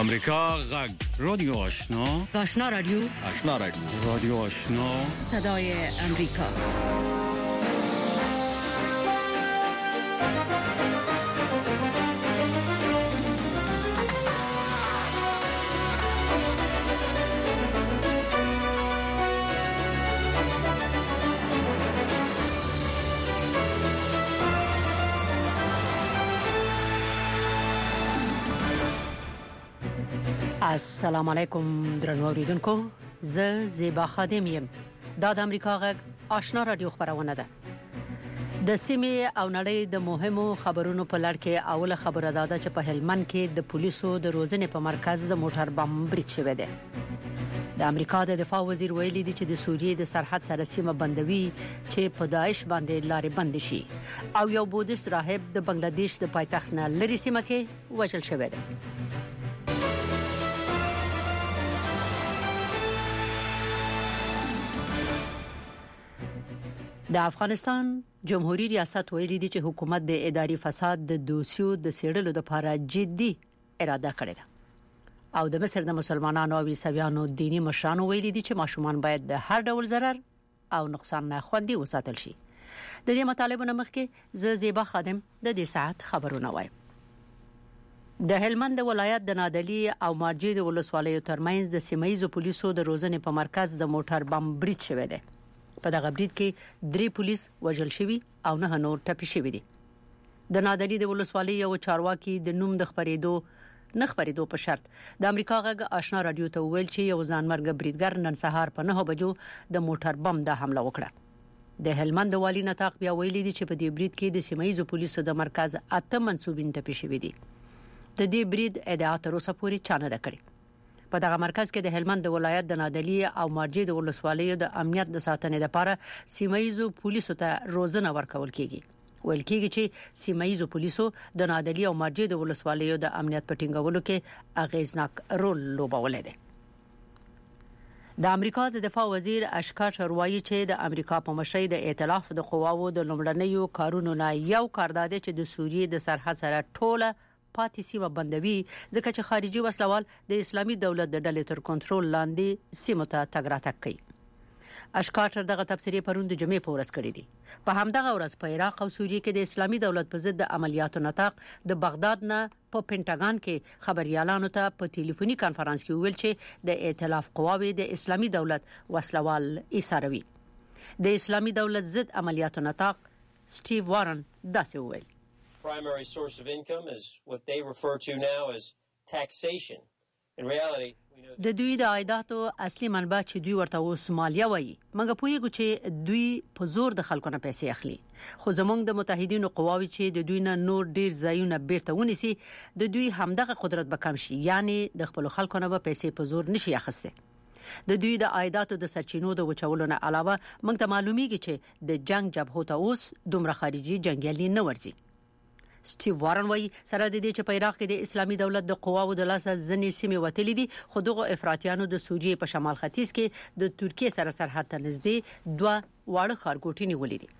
امریکا غږ رادیو آشنا رادیو رادیو آشنا صدای امریکا. السلام علیکم درنو اوریدونکو، زه زیبا خادم یم. دا د امریکا غږ آشنا رادیو خبرونه ده. د سیمې او نړۍ د مهمو خبرونو په لړ کې اوله خبره ده چې په هلمند کې د پولیسو د روزنې په مرکز د موټر بم برید شوی دی. د امریکا د دفاع وزیر ویلي دی چې د سوریې د سرحد سره سیمه بندوي چې په داعش باندې لارې بند شي، او یو بودیست راهب د بنگلاديش د پایتخت نه لري سیمه کې وژل شوی دی. د افغانستان جمهوریت ریاست ویلي دی چې حکومت د اداري فساد د دوسیو د سیړلو لپاره جدي اراده کړې ده، او د مصر د مسلمانانو او عیسویانو دینی مشرانو ویلي دی چې ماشومان باید د هر ډول ضرر او نقصان نه خوندي وساتل شي. د دې مطالبه مخکې زه زیبا خادم د دې ساعت خبرونه وایم. د هلمند ولایت د نادلی او مارجې د ولسوالیو ترمنځ د سیمایي پولیسو د روزنې په مرکز د موټر بم برید شوی دی. په دغه برید کې 3 پولیس وژل شوي او 9 نور ټپي شوي دي. د نادلی د ولسوالۍ یو چارواکي د نوم د خبرېدو په شرط د امریکا غږ آشنا رادیو ته ویل چې یو ځانمرګ بریدګر نن سهار په 9 بجو د موټر بم د حمله وکړه. د هلمند والی نطاق بیا ویلي دي چې په دې برید کې د سیمایي پولیسو د مرکز 8 منسوبین ټپي شوي دي. د دې برید ادعا تر اوسه پورې چا نه ده کړې. په دغه مرکز کې د هلمند ولایت د نادلی او مارجې د ولسوالیو د امنیت د ساتنې لپاره سیمایي پولیسو ته روزنه ورکول کیږي. ویل کیږي چې سیمایي پولیسو د نادلی او مارجې د ولسوالیو د امنیت په ټینګولو کې اغیزناک رول لوبولی دی. د امریکا د دفاع وزیر اشکار شروایي چې د امریکا په مشرۍ د ائتلاف د قواوو د لومړنیو کارونو نه یو کار دی چې د سوریې د سرحد سره ټوله پاتې سیمه بندوي، ځکه چې خارجي وسلوال د اسلامي دولت د ډلې تر کنټرول لاندې سیمه ته تګ راتګ کوي. اشکار دغه تفسیرې پرون د جمعې په ورځ کړې دي. په همدغه ورځ په عراق او سوریې کې د اسلامي دولت په ضد د عملیاتو نطاق د بغداد نه په پینټاګان کې خبريالانو ته په ټلیفوني کانفرنس کې ویل چې د ائتلاف قواوې د اسلامي دولت وسلوال ایساروي. د اسلامي دولت ضد عملیاتو نطاق سټیو وارن داسې ویل: primary source of income is what they refer to now as taxation. In reality, د دوی د عایداتو اصلي منبع چې دوی ورته اوس مالیه وایي، موږ پوهیږو چې دوی په زور د خلکو نه پیسې اخلي، خو زموږ د متحدینو قواوی چې د دوی نه نور ډیر ځایونه بیرته ونیسي، د دوی همدغه قدرت به کم شي، یعنی د خپل خلکو نه به پیسې په زور نشي اخیسته. د دوی د عایداتو د سرچینو د وچولو نه علاوه موږ ته معلومیږي چې د جنگ جبهو ته اوس دومره خارجي جنگیالي نه ورځي. سټیو وارن وایي سره د دې چې په عراق کې د اسلامي دولت د قواوو د لاسه ځنې سیمې وتلې دي، خو دغه افراطیانو د سوریې په شمال ختیځ کې د ترکیې سره سرحد ته نږدې 2 واړه ښارګوټي نیولې دي.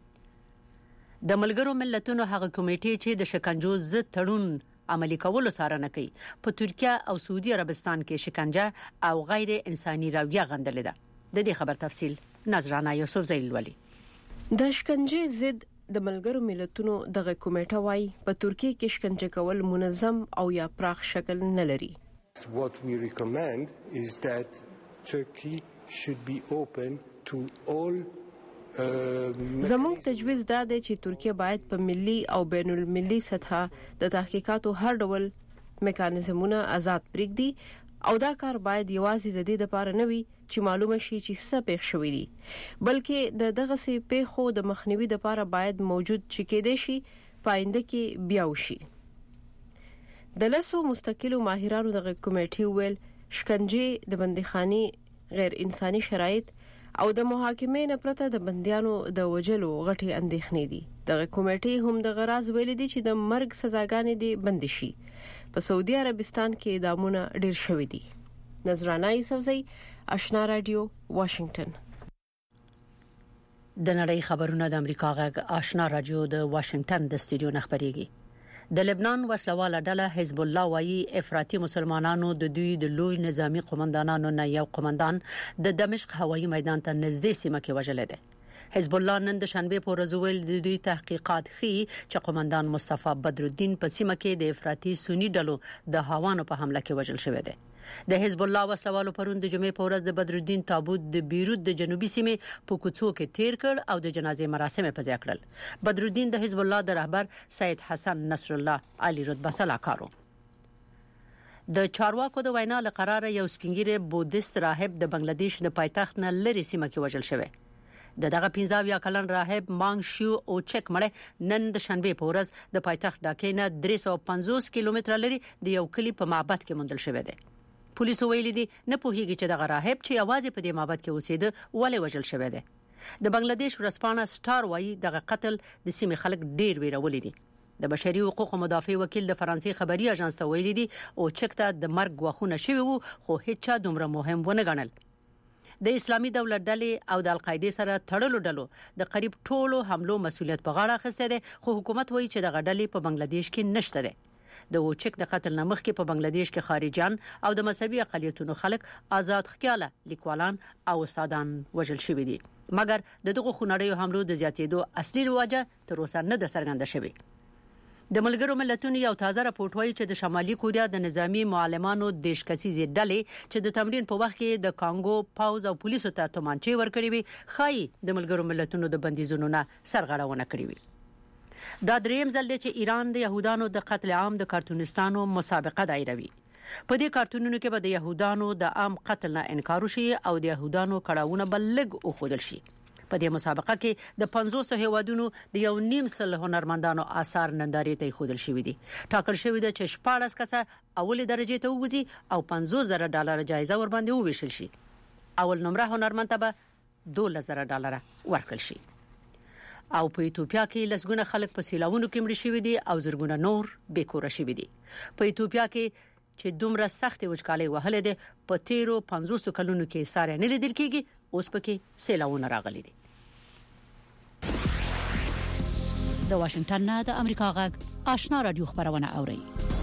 د ملګرو ملتونو هغه کمیټې چې د شکنجو ضد تړون عملي کولو څارنه کوي، په ترکیه او سعودي عربستان کې شکنجه او غیر انساني رویه غندلې ده. د دې خبر تفصیل نظرانه یوسفزۍ لولي. د شکنجې ضد د ملګرو ملتونو دغه کمیټه وايي په ترکیه کې شکنجه کول منظم او یا پراخ شکل نه لري. What we recommend is that Turkey should be open to all زموږ تجویز دا دی چې ترکیه باید په ملي او بین المللي سطح د تحقیقاتو هر ډول میکانیزمونه آزاد پرېږدي، او دا کار باید یوازې د دې لپاره نه وي چې معلومه شي چې څه پېښ شوی دي، بلکې دغه سي پیښو د مخنیوي لپاره باید موجود چې کېدې شي پاینده کې بیا وشي. د لاسو مستقلو ماهرانو دغه کمیټې ویل شکنجه د بندیخانې غیر انساني شرایط او د محاکمې نه پرته د بندیانو د وجلو غټي اندېښنې دي. دغه کمیټې هم د غراض ویل دي چې د مرګ سزاګانې دي بند شي. په سعودي عربستان کې اعدامونه ډیر شوي دي. نظرانه یوسفزۍ، آشنا رادیو، واشنگټن. د نړۍ خبرونه د امریکا غږ آشنا رادیو د واشنگټن د استودیو نه خبريږي. د لبنان وسلواله ډله حزب الله وايي افراطي مسلمانانو د دوی د لوی نظامی قومندانانو نه یو قومندان د دمشق هوایي میدان ته نږدې سیمه کې وژل دی. حزب الله نن د شنبه په ورځ ویل د دوی تحقیقات ښيي چې قومندان مصطفی بدرالدین په سیمه کې د افراطي سنی ډلو د هاوانو په حمله کې وژل شوی دی. د حزب الله وسلوالو پرون د جمعې په ورځ د بدرالدین تابوت د بیروت د جنوبي سیمې په کوڅو کې تیر کړ او د جنازې مراسم په ځای کړل. بدرالدین د حزب الله د رهبر سید حسن نصر الله علي رتبه سلاکارو. د چارواکو د وینا لقرار یو سپینګیره بودیست راهب د بنگلاديش د پایتخت نه لری سیمه کې وژل شوی. دغه 15 کلن راهب مانګ شیو او چک مړ نن د شنبه په ورځ د پایتخت ډاکې نه 350 کیلومتر لري د یو کلی په معبد کې موندل شوی دی. پولیسو ویلي دي نه پوهیږي چې دغه راهب چې یوازې په دې معبد کې اوسېده ولې وژل شوی دی. د بنگلاديش ورسپانه سټار وايي دغه قتل د سیمې خلک ډیر ویرولې دي. د بشري حقوقو مدافع وکیل د فرانسې خبري اژانس ته ویلي دي او چک ته د مرګ غوښونه شوی وو خو هیڅ چا دومره مهم ونه ګڼل. د اسلامي دولت ډلې او د القاعده سره تړلو ډلو د قریب ټولو حملو مسولیت په غاړه اخیسته دي خو حکومت وایي چې دغه ډلې په بنگلاديش کې نشته دي. د وچک د قتل نه مخکې په بنگلاديش کې خارجيان او د مذهبي اقلیتونو خلک آزاد خیاله لیکوالان او استادان وژل شوی دي مګر دغه خونړیو حملو د زیاتېدو اصلي وجه تر اوسه نه د څرګنده شوی. د ملګرو ملتونو یو تازه راپورټ وایي چې د شمالي کوریا د نظامی معلمانو د شکسيزي ډلې چې د تمرین په وخت کې د کانګو پاوز او پولیسو ته تومانچې ورکړې وي خای د ملګرو ملتونو د بندیزونو نه سرغړونه کړې وي. دا دریم ځل دی چې ایران د يهودانو د قتل عام د کارټونستانو مسابقه دایروي. په دې کارټونونو کې به د يهودانو د عام قتل نه انکار وشي او د يهودانو کړهونه بلګ او خودل شي. په دې مسابقه کې د 500 هیوادونو د 1.5 هنرمندانو آثار نندارې ته خودل شوې دي. ټاکل شوې ده چې 14 کسه اول درجه ته وځي او $50,000 جایزه ور باندې وویشل شي. اول نمره هنرمند ته $12,000 ورکړل شي. او په ایتوپیا کې لسګونه خلک په سیلاوونو کې مړ شوي دي او زرګونه نور بیکوره شوي دي. په ایتوپیا کې چې دومره سخت وچکالي وهلې ده په تیرو 500 کلونو کې ساره نه لیدل کېږي اوس پکې سیلاوونه راغلي دي. د واشنگټن نه د امریکا غږ آشنا رادیو خبرونه اوري.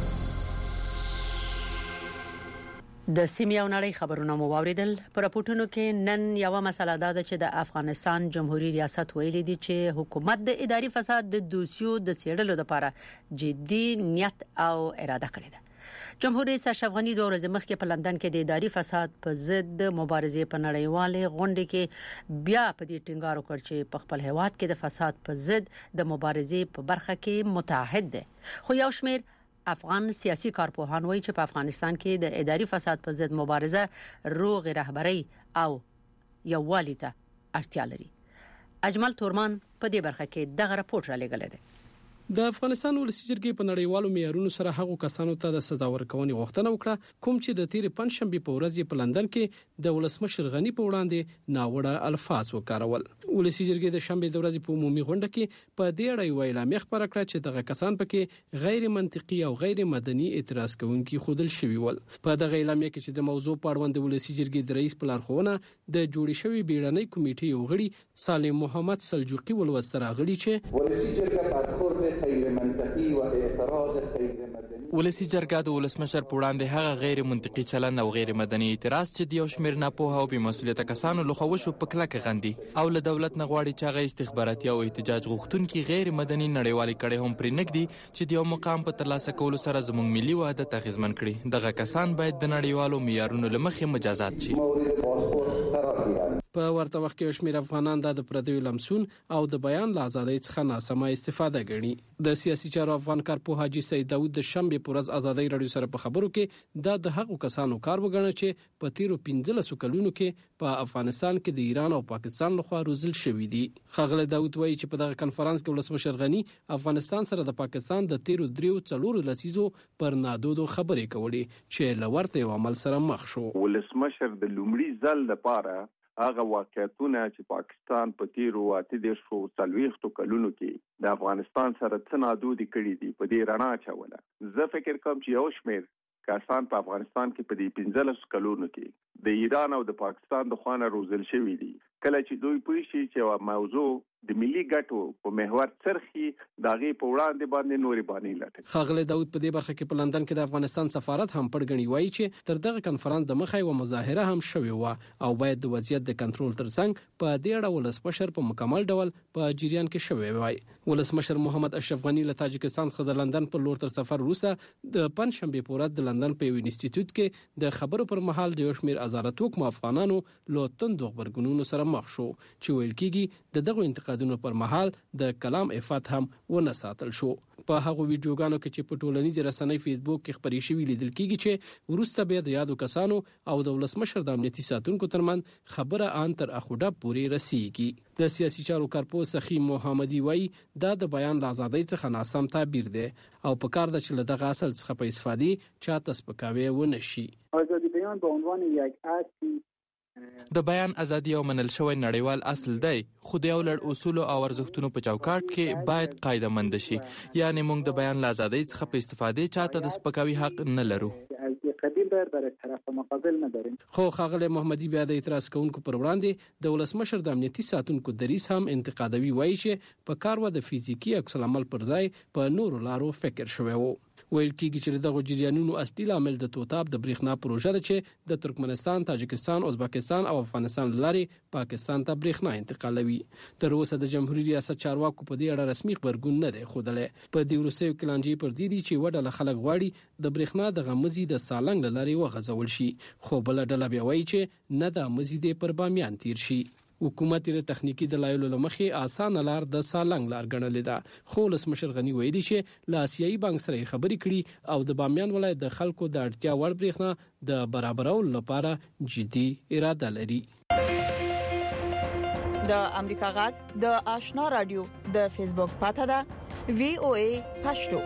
د سیمې او نړۍ خبرونه مو واوریدل. پر راپورټونو کې نن یو مسله ده چې د افغانستان جمهوریت ریاست ویلي دي چې حکومت د اداري فساد د دوسیو د سیړلو لپاره جدي نیت او اراده کړې ده. جمهوریت رئیس اشرف غنی د ورځې مخکې په لندن کې د اداري فساد په ضد مبارزې په نړیواله غونډه کې بیا په دې ټینګار وکړ چې په خپل هیواد کې د فساد په ضد د مبارزې په برخه کې متحد دي. خو یو شمېر افغان سیاسي کارپوهان وایي چې په افغانستان کې د اداري فساد په ضد مبارزه روغ رهبري او یووالي ته اړتیا لري. اجمل تورمان په دې برخه کې دغه راپور را لېږلی دی. د افغانستان ولسی جرګې په نړیوالو معیارونو سره هغو کسانو ته د سزا ورکونې غوښتنه وکړه کوم چې د تیر پنځشنبه په ورځ په لندن کې د ولسمشر غنی په وړاندې ناوړه الفاظ وکارول. ولسی جرګې د شنبه د ورځې په عمومي غونډه کې په دې اړه یو اعلامیه خبره کړه چې دغه کسان پکې غیر منطقي او غیر مدني اعتراض کوونکي خودل شوی ول. په دغه اعلامیه کې چې د موضوع په اړه د ولسی جرګې د رئیس په لارښوونه د جوړې شوی بیړنۍ کمیټې یو غړي سالم محمد سلجوقي ولوستر غړي چې ولسی جرګه برخورد غیر منطقي او اعتراض غیر مدني ولسی جرګه د ولسمشر په وړاندې هغه غیر منطقي چلن او غیر مدني اعتراض چې د یو شمېر ناپوه او بې مسؤلیته کسانو لخوا وشو په کلکه غندي او له دولت نه غواړي چې هغه استخباراتي او احتجاج غوښتونکي غیر مدني نړیوالي کړي هم پرې نږدي چې د یو مقام په ترلاسه کولو سره زموږ ملي وحدت اغیزمن کړي. دغه کسان باید د نړیوالو معیارونو له مخې مجازات شي. په ورته وخت کې شمېر افغانان د پردیو لمسون او د بیان له ازادۍ څخه ناسمه استفاده کوي. د سیاسي چارو افغان کارپوه حاجی سید داوود د شنبه په ورځ ازادۍ رادیو سره په خبرو کې د هغو کسانو کار وګڼل چې په تیرو 15 کلونو کې په افغانستان کې د ایران او پاکستان لخوا روزل شوی دي. خغله داوود وایي چې په دغه کنفرانس کې ولسمشر غنی افغانستان سره د پاکستان د تیرو 3 لسیزو پر نادودو خبرې کولې چې لورته عمل سره مخ شو. ولسمشر د لومړي ځل لپاره هغه واقعیتونه چې پاکستان په تیرو 40 کلونو کې د افغانستان سره تنادودي کړي دي په دې رڼا چوله. زه فکر کوم چې یو شمېر کسان په افغانستان کې په دې 15 کلونو کې د ایران او د پاکستان د خوانه روزل شوی دي کله چې دوی پوه شي چې موضوع د ملي ګټو په محور څرخي داغه په وړاندې باندې نوري باندې لټي. خاغله داود په دې برخه کې په لندن کې د افغانستان سفارت هم پړګنی وایي چې تر دغه کنفرانس د مخې و مظاهره هم شوې و او باید د وضعیت د کنټرول ترڅنګ په دې اړه ولسمشر په مکمل ډول په جریان کې شوې وای. ولسمشر محمد اشرف غنی له تاجکستان څخه د لندن پر لور تر سفر وروسته د پنځشنبه په ورځ د لندن په یو انسټیټیوټ کې د خبرو پر مهال د یو شمېر ازارتوک افغانانو له تندو خبرګونونو سره مخ شو چې ویل کېږي د دغه انتقادونو پر مهال د کلام عفت هم ونه ساتل شو. په هغه ویډیوګانو کې چې په ټولنیزو رسنۍ فیسبوک کې خبري شوی لیدل کېږي چې ورسته به د یادو کسانو او د ولسمشر د امنیتي ساتونکو ترمن خبره ان تر اخوډه پورې رسیږي. د سیاسي چارو کارپوس سخی محمدي وای دا د بیان د ازادۍ څخه ناسم تعبیر دی او په کار د چل دغه اصل څخه په استفادې چاته سپکاوي ونه شي. آزادی بیان به عنوان یک اصل د بیان ازادي او منل شوی نړیوال اصل دی خو د یو لړ اصول او ارزښتونو په چوکاټ کې باید قاعده مند شي. یعنی موږ د بیان له ازادۍ څخه په استفادې چاته د سپکاوي حق نه لرو. خو خاغله محمدي بیا د اعتراض کوونکو پر وړاندې د ولسمشر د امنیتي ساتونکو دریس هم انتقادوي وایي چې په کار و د فزیکی عکس العمل پر ځای په نورو لارو فکر شوی وو. ویل کېږي چې دغه جریانونو اصلي عامل د توتاب د برېښنا پروژه ده چې د ترکمنستان، تاجکستان، ازبکستان او افغانستان لارې پاکستان ته برېښنا انتقالوي. تر اوسه د جمهوریت ریاست چارواکو په دې اړه رسمي خبرګون نه دی ښودلی. په دې وروستیو کې لانجې پر دې دي چې وډله خلک غواړي د برېښنا د غمزي د سالنګ لارې وغځول شي، خو بل ډله بیا وایي چې نه د مزي د پر بامیان تیر شي. حکومت یې تخنیکی دلایل لمخې اسانه لار د سالنګ لار ګڼلې ده. خو ولسمشر غنی ویلي چې له آسیایي بانک سره خبرې کړي او د بامیان ولایت د خلکو د اړتیا وړ برېښنا د برابرولو لپاره جدي اراده لري. د امریکا غږ د آشنا رادیو د فیسبوک پاته ده VOA پښتو.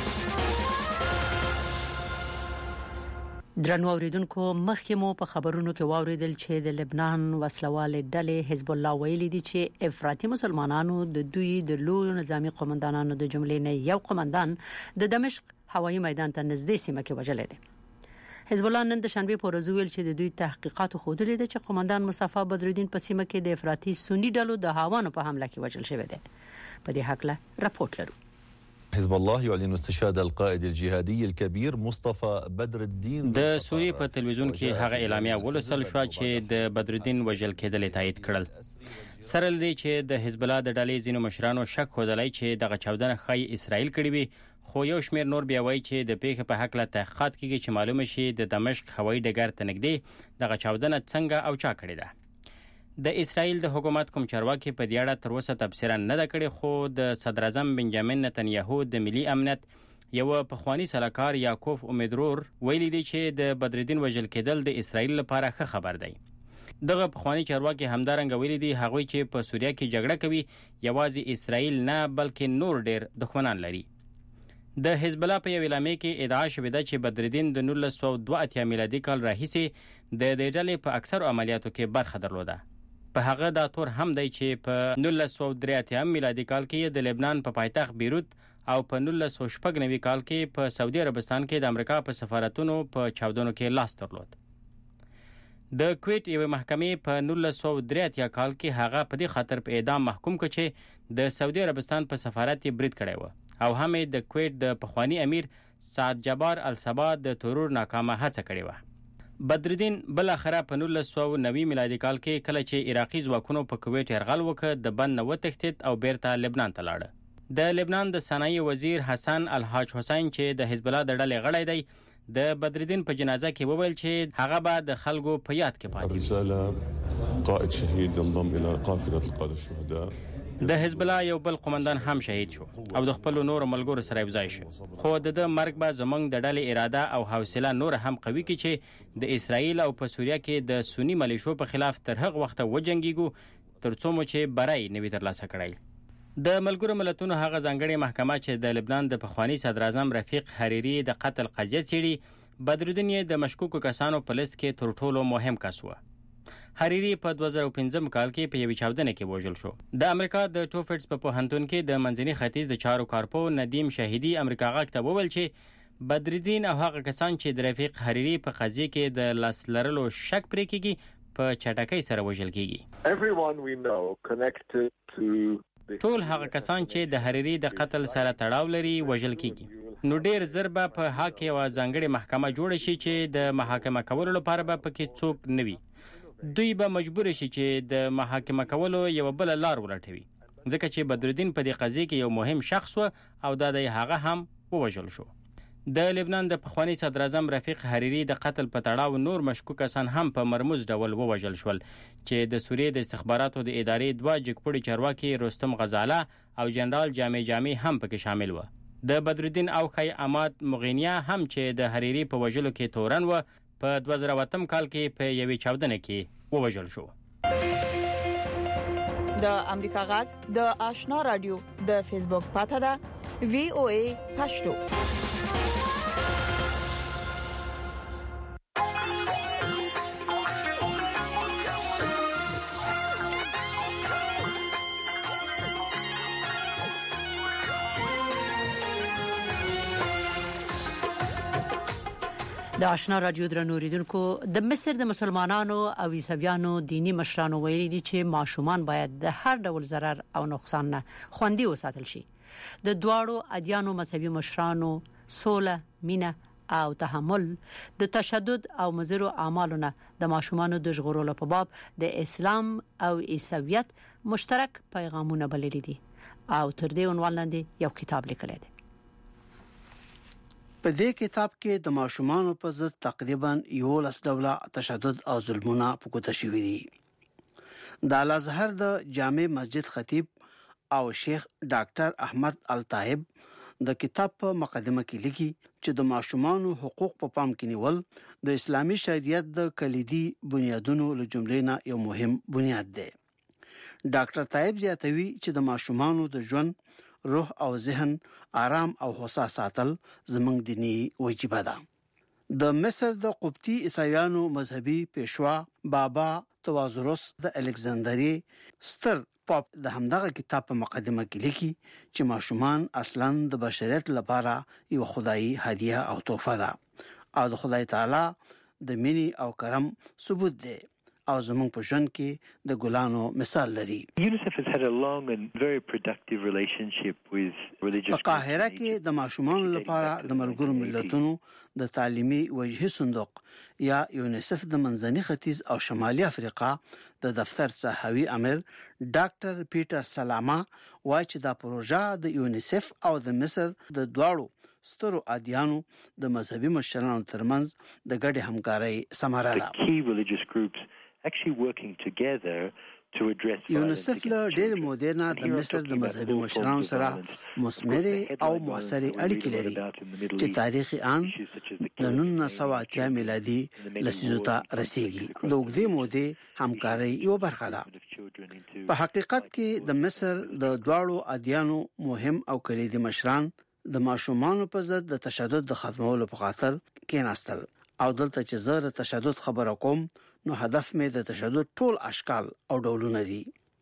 درنو اوریدونکو مخکې مو په خبرونو کې واوریدل چې د لبنان وسلواله ډلې حزب الله ویلي دي چې افراطي مسلمانانو د دوی د لوی نظامی قومندانانو د جملې نه یو قومندان د دمشق هوایي میدان ته نږدې سیمه کې وژل دي. حزب الله نن د شنبه په ورځ ویل چې د دوی تحقیقات خوندلې دي چې قومندان مصطفی بدرالدین په سیمه کې د افراطي سنی ډلو د هاوانو په حمله کې وژل شوی دی. په دې حق له راپورټ لرو. حزب الله يعلن استشهاد القائد الجهادي الكبير مصطفى بدر الدين. د سوریې په تلویزیون کې هغه اعلامیه ولوستل شو چې د بدرالدین وژل کېدل تایید کړل. سره لدی چې د حزب الله د ډلې ځینو مشرانو شک خوده چې دغه چاودنه خای اسرائیل کړې وي، خو یو شمېر نور بیا وایي چې د پیښې په حق له تحقیقات کېږي چې معلومه شي د دمشق هوایي ډګر ته نږدې دغه چاودنه څنګه او چا کړې ده. د اسرائیل د حکومت کوم چارواکي په دې اړه تر اوسه تبصره نه ده کړې، خو د صدر اعظم بنجامین نتنیاهو د ملي امنیت یو پخوانی سلاکار یعقوب امیدرور ویلي دی چې د بدرالدین وژل کېدل د اسرائیل لپاره ښه خبر دی. دغه پخوانی چارواکي همدارنګه ویلي دی هغوی چې په سوریه کې جګړه کوي یوازې اسرائیل نه بلکې نور ډیر دښمنان لري. د حزب الله په یو اعلامیه کې ادعا شوې ده چې بدرالدین د 1982 میلادي کال راهیسې د دې ډلې په اکثرو عملیاتو کې برخه درلوده. په هغه دا تور هم دی چې په 1983 میلادي کال کې د لبنان په پایتخت بیروت او په 1996 کال کې په سعودي عربستان کې د امریکا په سفارتونو په چاودنو کې لاس درلود. د کویت یو محکمې په 1983 کال کې هغه په دې خاطر په اعدام محکوم کړ چې د سعودي عربستان په سفارت کې برید کړی و او هم د کویت د پخوانی امیر سعد جبار الصبا د ترور ناکامه هڅه کړې و. بدرالدین بل اخره په 1990 میلادي کال کې کله چې عراقي ځواکونو په کویت یرغل وکړ د بند نه وتښتید او بیرته لبنان ته لاړ. د لبنان د صنایع وزیر حسن الحاج حسین چې د حزب الله د ډلې غړی دی د بدرالدین په جنازه کې وویل چې هغه به د خلکو په یاد کې پاتې رساله قائد شهید ينضم الى قافله القاده الشهداء. د حزب الله یو بل قومندان هم شهید شو او د خپل نور ملګرو سره یوځای شو، خو د مرګ به زمونږ د ډلې اراده او حوصله نور هم قوي کی چې د اسرائیل او په سوریه کې د سنی ملیشو په خلاف تر هغه وخته وجنګیږو ترڅو مو چې برای نوي ترلاسه کړی. د ملګرو ملتونو هغه ځانګړي محکمه چې د لبنان د پخوانی صدر اعظم رفیق حریری د قتل قضیه څېړي، بدرالدین د مشکوکو کسانو په لیست کې تر ټولو مهم کس و. حریری په 2015 کال کې په یوې چاودنه کې وژل شو. د امریکا د ټوفټس په پوهنتون کې د منځني ختیځ د چارو کارپو ندیم شهیدی امریکا غږ ته وویل چې بدرالدین او هغه کسان چې د رفیق حریری په قضیه کې د لاس لرلو شک پرې کیږي په چټکۍ سره وژل کیږي. Everyone we know connected to ټول هغه کسان چې د حریری د قتل سره تړاو لري وژل کیږي. نو ډیر زر به په حق یو ځانګړي محکمه جوړ شي چې د محاکمه کولو لپاره به پکې څوک نه وي. دوی به مجبور شي چې د محاکمه کولو یو بل لار ولټوي ځکه چې بدرالدین په دې قضیه کې یو مهم شخص و او دا د هغه هم ووژل شو. د لبنان د پخوانی صدر اعظم رفیق حریری د قتل په تړاو نور مشکوک کسان هم په مرموز ډول ووژل شول چې د سوریې د استخباراتو د ادارې دوه جګپړي چارواکي رستم غزاله او جنرال جامع هم پکې شامل و. د بدرالدین او خی اماد مغینیا هم چې د حریری په وژلو کې تورن و په 2008 کال کې په یوې چاودنه کې ووژل شو. د امریکا غږ د آشنا رادیو د فیسبوک پاته ده VOA پښتو. د آشنا رادیو درنوریدونکو د مصر د مسلمانانو او عیسویانو دینی مشرانو ویلي دي چې ماشومان باید د هر ډول ضرر او نقصان نه خوندي وساتل شي. د دواړو ادیانو مذهبي مشرانو سوله، مینه او تحمل د تشدد او مضرو اعمالونه د ماشومانو د ژغورلو په باب د اسلام او عیسویت مشترک پیغامونه بللي دي او تر دې عنوان لاندې یو کتاب لیکلی دی. په دې کتاب کې د ماشومانو په ضد تقریبا 11 ډوله تشدد او ظلمونه په کوته شوي دي. د الازهر د جامع مسجد خطیب او شیخ ډاکټر احمد الطاهب د کتاب په مقدمه کې لیکي چې د ماشومانو حقوق په پام کې نیول د اسلامي شریعت د کلیدي بنیادونو له جملې نه یو مهم بنیاد دی. ډاکټر طاهب زیاتوي چې د ماشومانو د ژوند روح او ذهن آرام او هوسا ساتل زموږ دینی واجب ده. د مصر د قبطي عیسایانو مذهبي پیشوا بابا توازروس د الکساندری ستر پاپ د همدغه کتاب په مقدمه کې لیکي چې ماشومان اصلاً د بشریت لپاره یو خدایي هدیه او تحفه ده او د خدای تعالی د مینې او کرم ثبوت دی او زموږ په ژوند کې د ګلانو مثال لري. UNICEF has had a long and very productive relationship with religious په قاهره کې د ماشومانو لپاره د ملګرو ملتونو د تعلیمي وجهي صندوق یا یونیسف د منځني ختیځ او شمالي افریقا د دفتر صحوي امیر ډاکټر پیټر سلاما وايي چې دا پروژه د یونیسف او د مصر د دواړو سترو ادیانو د مذهبي مشرانو ترمنځ د ګډې همکارۍ ثمره ده. actually working together to address یونیسف له ډېر مودرنا د مصر د مذهبي مشرانو سره مثمره او موثره اړیکې لري چې تاریخي ان د 1980 میلادي لسیزو ته رسیدي. د وګړي مودې همکارۍ یو برخه ده. په حقیقت کې د مصر د دواړو ادیانو مهم او کلیدي مشران د ماشومانو په ضد د تشدد د ختمولو په خاطر کېناستل او دلته چې زه د تشدد خبره کوم نو هدف مې د تشدد ټول اشکال او ډولونه دي.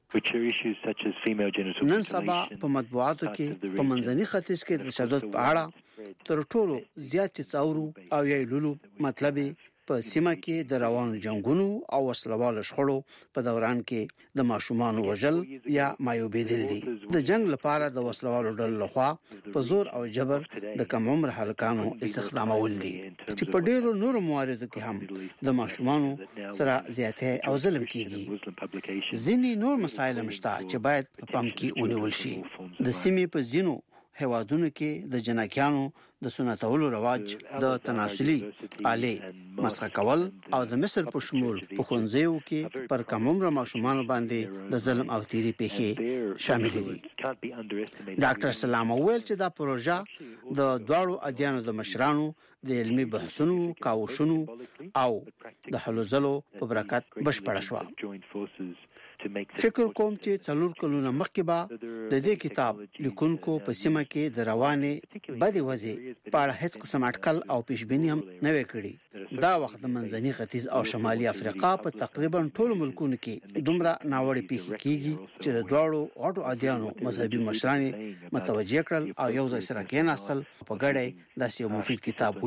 نن سبا په مطبوعاتو کې په منځني ختیځ کې د تشدد په اړه تر ټولو زیات څاورو او یېلولو مطلب په سیمه کې د روانو جنگونو او وسلوال شخړو په دوران کې د ماشومانو وژل یا مایوبېدل دي. د جنگ لپاره د وسلوالو ډلو لخوا په زور او جبر د کم عمر هلکانو استخدامول دي چې په ډیرو نورو مواردو کې هم د ماشومانو سره زیاته او ظلم کیږي. ځینې نور مسایل مشته چې باید په پام کې ونیول شي. د سیمې په ځینو هوادونو کې د جنکیانو د سنتولو رواج د تناسلي آلې مسخ کول او د مصر په شمول په خونځیو کې پر کم عمر ماشومان باندې د ظلم او تیری پیښې شامل دي. ډاکټر سلام ویل چې دا پروژه د دواړو ادیانو د مشرانو د علمي بحثونو کاوشونو او د حل زلو په برکت بشپړ شو. فکر کوم چې څلور کلونه مخکې به د دې کتاب لیکونکو په سیمه کې د روانې بدې وضعې په اړه هیڅ قسم اټکل او پیشبیني هم نه وې کړې. دا وخت د منځني ختیځ او شمالي افریقا په تقریبا ټولو ملکونو کې دومره ناوړه پیښې کیږي چې د دواړو غټو ادیانو مذهبي مشران متوجه کړل او یو ځای سره کېناستل په ګډه داسې یو مفید کتاب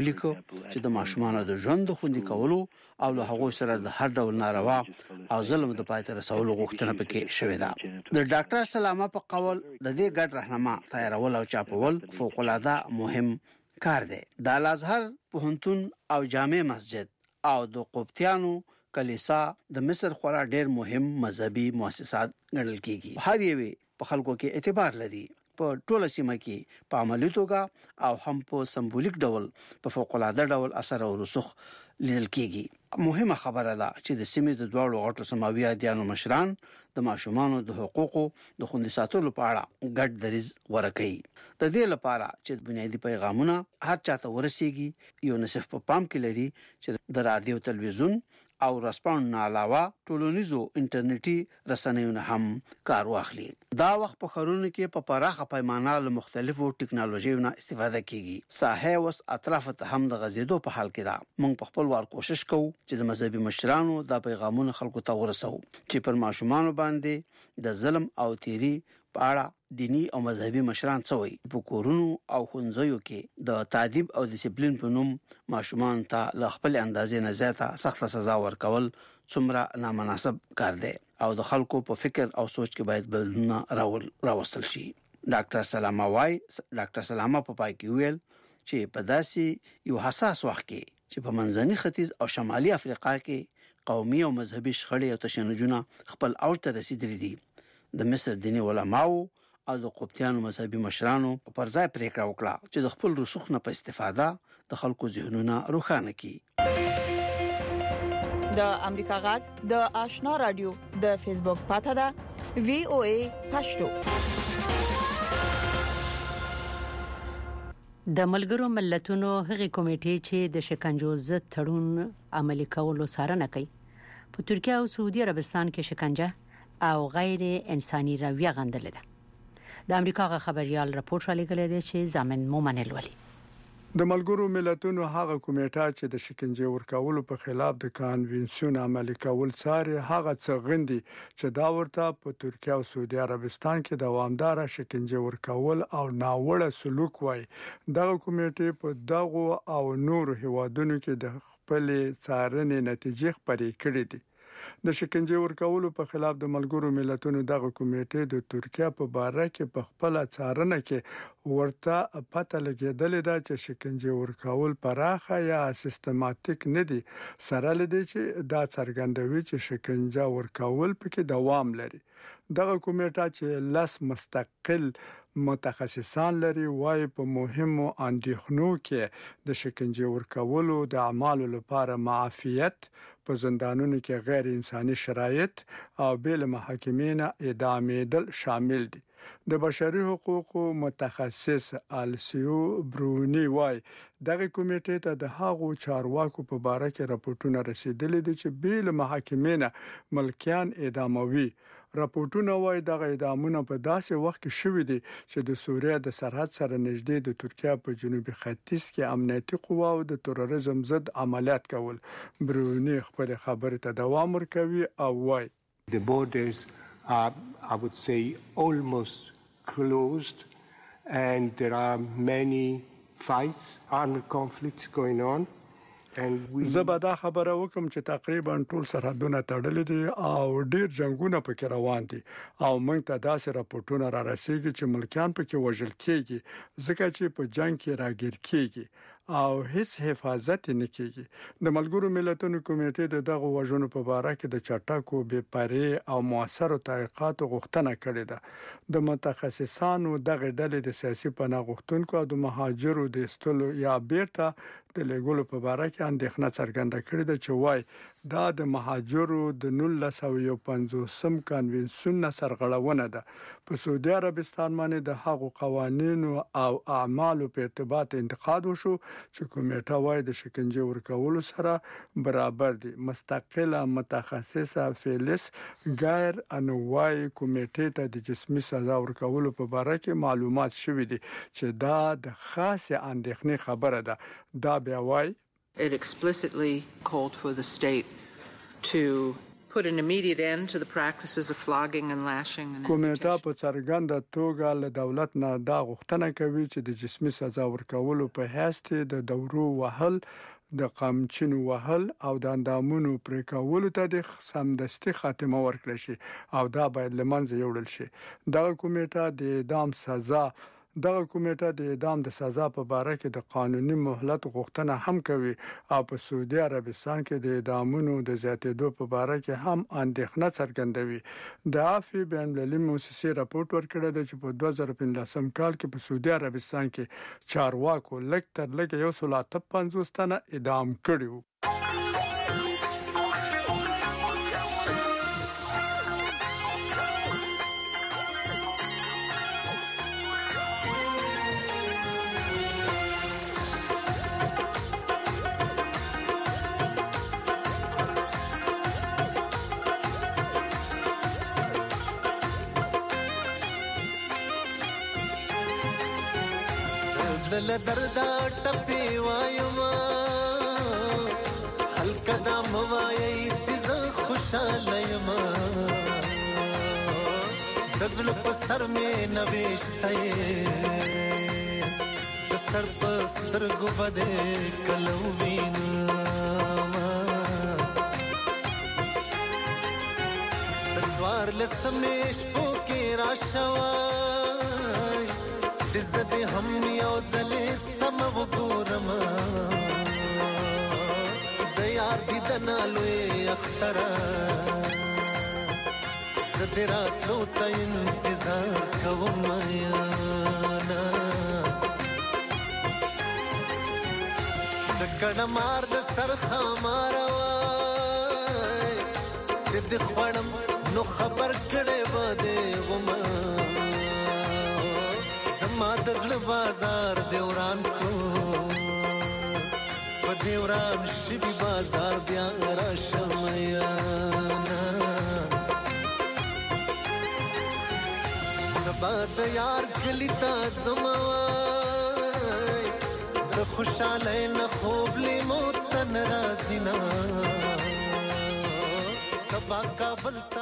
ولیکو چې د ماشومان د ژوند خوندي کولو او له هغه سره د هر ډول ناروا او ظلم د پای ته رسولو غوښتنه پکې شوې ده. د ډاکټر سلامه په قول د دې ګډ راهنما تیارول او چاپول فوق العاده مهم کار دی. د الازهر پوهنتون او جامع مسجد او د قبطیانو کلیسا د مصر خورا ډېر مهم مذهبي مؤسسات ګڼل کیږي. هر یوه په خلکو کې اعتبار لري. په ټوله سیمه کې په عملی توګه او هم په سمبولیک ډول په فوق العاده ډول اثر او رسوخ لیدل کیږي. مهمه خبره ده چې د سیمې د دوړو غټو سماوي ادیانو مشران د ماشومانو د حقوقو د خوندي ساتلو په اړه ګډ دریځ ورکړي. د دې لپاره چې بنیادی پیغامونه هر چاته ورسیږي یو نصف په پام کې لري چې د رادیو تلویزیون او رسپاند نه علاوه ټولنیزو انټرنیټي رسنیو هم کار واخلي. دا وخت په خرونو کې په پراخه پیمانه له مختلفو ټکنالوژیو نه استفاده کیږي. ساحه وس اطراف ته هم د غزیدو په حال کې ده. موږ په خپل وار کوشش کوو چې د مذهبي مشرانو د پیغامونو خلکو ته ورسو چې پر ماشومان باندې د ظلم او تیری په اړه دینی او مذهبي مشران څوي. په کورونو او خونځیو کې د تعذيب او ډیسپلین په نوم ماشومان ته ل خپل اندازې نه زیاته سخت سزا ورکول څومره نامناسب کار دی او د خلکو په فکر او سوچ کې باید بدلون راوستل شي. ډاکټر سلامه وايي ډاکټر سلامه په پای کې ویل چې په داسې یو حساس وخت کې چې په منځني ختیځ او شمالي افریقا کې قومي او مذهبي شخړې او تشنجونه خپل اوج ته رسیدلي دي. د مصر دینی علماو او د قبطیانو مذهبي مشرانو پر ځای پریکړه وکړه چې د خپل رسوخ نه په استفاده د خلکو ذهنونه روښانه کړي. د امریکا غږ د آشنا رادیو د فیسبوک پاڼه ده VOA پښتو. د ملګرو ملتونو هغه کمیټې چې د شکنجو ضد تړون عملي کولو څارنه کوي په ترکیه او سعودي عربستان کې شکنجه او غیر انساني رویه غندل ده. د امریکا خبريال راپور شالېګل دی چې زامن مومنل ولي. د ملګرو ملتونو هغه کمیټه چې د شکنجه ورکولو په خلاف د کانونسیون عملي کول څاري هغه څه غندي چې دا ورته په ترکیه او سعودي عربستان کې دوامدار شکنجه ورکول او ناوړه سلوک وای. دغه کمیټه په دغه او نور هیوادونو کې د خپل څارنې نتیجې خبرې کړې دي. د شکنجه ورکولو په خلاف د ملګرو ملتونو دغه کمیټه د ترکیه په باره کې په خپل څارنه کې ورته پته لګیدل دا چې شکنجه ورکول پراخه یا سیستماتیک نه دي. سره لدی چې دا څرګندوي چې شکنجه ورکول پکې دوام لري. دغه کمیټه چې لاس مستقل متخصصان لري وايي په مهمو اندېښنو کې د شکنجه ورکولو د اعمالو لپاره معافیت په زندانونو کې غیر انساني شرایط او بیل محاکمین اعدامېدل شامل دي. د بشري حقوقو متخصص السیو برونی وايي دغه کمیټې ته د هغو چارواکو په باره کې راپورټونه رسیدلي دي چې بیل محاکمین ملکیان اعداموي. راپورټونه وايي دغه اعدامونه په داسې وخت کې شوې دي چې د سوریه د سرحد سره نږدې د ترکیه په جنوبي ختیځ کې امنیتي قواو د تروریزم ضد عملیات کول. برونی خپل خبره ته دوام ورکوي او وايي The borders are, I would say, almost closed and there are many fights, armed conflicts going on. زبدا خبره وکم چې تقریبا ټول سرحدونه تړلي دي او ډیر جنگونه پکې روان دي او موږ ته داسې راپورټونه را رسیږي چې ملکیان پکې وژل کیږي ځکه چې په جنگ کې راګیر کیږي او هیڅ حفاظت نه کیږي. د ملګرو ملتونو کمیټې د دغه وژنو په اړه کې د چټکو بې پرې او موثرو تحقیقاتو غوښتنه کړې ده. د متخصصانو دغه ډلې د سیاسي پناه غوښتونکو او د مهاجرو د استلو یا بیرته د لګولو په اړه کې اندېښنه څرګنده کړې ده چې وايي دا د مهاجرو د 1950 کانونسیون سرغړونه ده. په سعودي عربستان باندې د هغو قوانینو او اعمالو په ارتباط انتقاد وشو چې کمیټه وايي د شکنجه ورکولو سره برابر دي. مستقله متخصصه فیلس غیر انوای کمیټې ته د جسمي سزا ورکولو په اړه کې معلومات شوې دي چې دا د خاصه اندېښنې خبره ده. دا بیا وايي It explicitly called for the state to put an immediate end to the practices of flogging and lashing and کومیټه په څرګنده توګه له دولت نه دا غوښتنه کوي چې د جسمي سزا ورکولو په هیڅ د دورو وهل د قمچینو وهل او د اندامونو پرې کولو ته د سمدستي خاتمه ورکړي شي او دا باید لمنځه یوړل شي. دغه کومیټه د اعدام د سزا په اړه کې د قانوني مهلت غوښتنه هم کوي او په سعودي عربستان کې د اعدامونو د زیاتېدو په اړه کې هم اندېښنه څرګندوي. د عافیه بین المللي موسسې راپورټ ورکړی دی چې په 2015 کال کې په سعودي عربستان کې چارواکو لږ تر لږه 150 تنه اعدام کړي وو. دل دردا ټپي وايما خلک دا موایي چې خوشاله یم دزل په سر مې نوښتې د سر په سترګو باندې کلو وینم د څوار لسمې شپو کې راشوای عزت هم یو ځلې سم وګورم د یار دیدن لوی اختر زه راتلو ته انتظار کوم یانا د کډه مار د سر خمار وای چې د خوړم نو خبر کړي بده ومه ما دزل بازار دیوران کو په دیوران شي بازار بیا را شمایانا سبا د یار کلی تا زموای د خوشاله نه خوب لیمو تن رازینا سبا کابل تا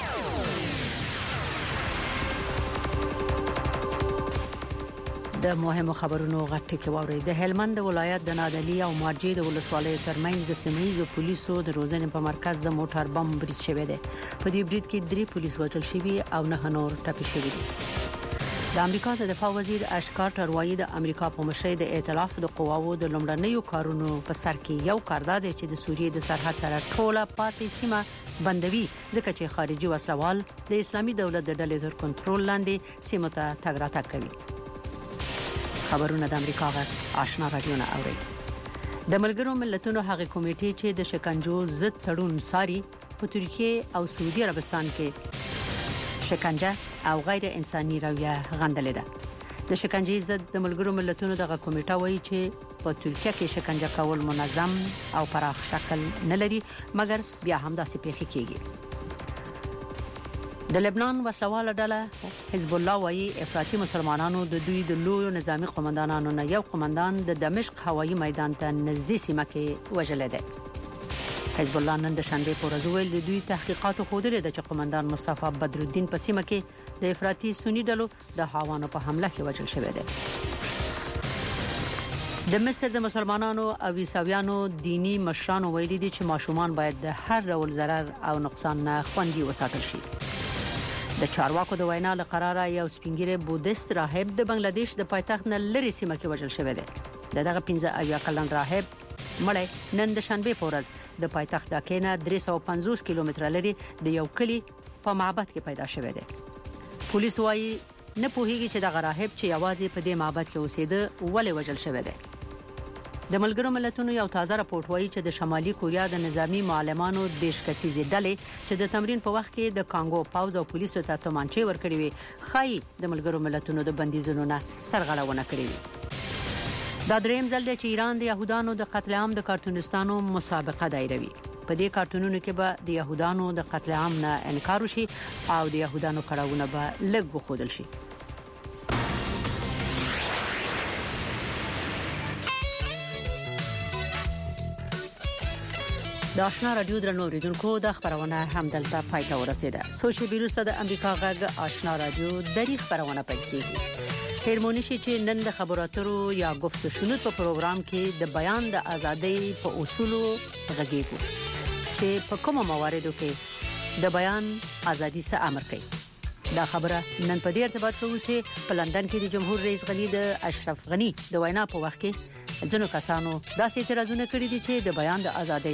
د مهمو خبرونو غټه کې ووري. د هلمند ولایت د نادلی او مارجې د ولسوالۍ ترمنځ د سیمایي پولیسو د روزنې په مرکز د موټر بم برید شوی دی. په دې برید کې 3 پولیس وژل شوي او 9 نور ټپي شوي دي. د امریکا د دفاع وزیر اشکار وایي د امریکا په مشرۍ د ائتلاف د قواوو د لومړنیو کارونو په سر کې یو کاردار دی چې د سوریې د سرحد سره ټوله پاتې سیمه بندوي ځکه چې خارجي وسلوال د اسلامي دولت د ډلې تر کنټرول لاندې سیمه ته تګ راتګ کوي. خبرونه د امریکا غږ آشنا رادیو نه اوري. د ملګرو ملتونو هغه کمیټې چې د شکنجو ضد تړون ساري په ترکیه او سعودي عربستان کې شکنجه او غیر انساني رویه غندلې ده. د شکنجې ضد د ملګرو ملتونو دغه کمیټه وایي چې په ترکیه کې شکنجه کول منظم او پراخ شکل نه لري مګر بیا هم داسې پیښې کیږي. د لبنان وسواله ډله حزب الله وایي افراطي مسلمانانو د دوی د لوی نظامی قومندانانو نه یو قومندان د دمشق هوایي میدان ته نږدې سیمه کې وژل دی. حزب الله نن د شنبه په ورځ ویل د دوی تحقیقاتو ښودلې ده چې قومندان مصطفی بدرالدین په سیمه کې د افراطي سنی ډلو د هاوانو په حمله کې وژل شوی دی. د مصر د مسلمانانو او عیسویانو دینی مشرانو ویلي دي چې ماشومان باید د هر ډول ضرر او نقصان نه خوندي وساتل شي. د چارواکو د وینا له قراره یو سپینګیره بودیست راهب د بنگلاديش د پایتخت نه لري سیمه کې وژل شوی دی. دغه 15 کلن راهب مړی نن د شنبه په ورځ د پایتخت ډاکې نه 350 کیلومتره لري د یو کلی په معبد کې پیدا شوی دی. پولیس وايي نه پوهیږي چې دغه راهب چې یوازې په دې معبد کې اوسېده ولې وژل شوی دی. د ملګرو ملتونو یو تازه راپورټ وایي چې د شمالي کوریا د نظامی معلمانو د شکسیزې ډلې چې د تمرین په وخت کې د کانګو پاوز او پولیسو ته تومانچې ورکړې وي خای د ملګرو ملتونو د بندیزونو نه سرغړونه کړې وي. دا دریم ځل دی چې ایران د يهودانو د قتل عام د کارټونستانو مسابقه دایروي. په دې کارټونونو کې به د يهودانو د قتل عام نه انکار وشي او د يهودانو کړهونه به لږ وښودل شي. د آشنا رادیو درنو اوریدونکو د خبرونه همدلته پای ته ورسیده. سوشل بیروسته د امریکا غږ آشنا رادیو دری خبرونه پکېږي. هرمونی شي چې نن د خبراتو یا گفت و شنود په پروګرام کې د بیان د ازادۍ په اصولو غږیږي چې په کومو مواردو کې د بیان ازادي څخه امر کوي. دا خبره نن په دې ارتباط کوي چې په لندن کې د جمهور رئیس غنی د اشرف غنی د وینا په وخت کې ځینو کسانو داسې اعتراضونه کړي دي چې د بیان د ازادۍ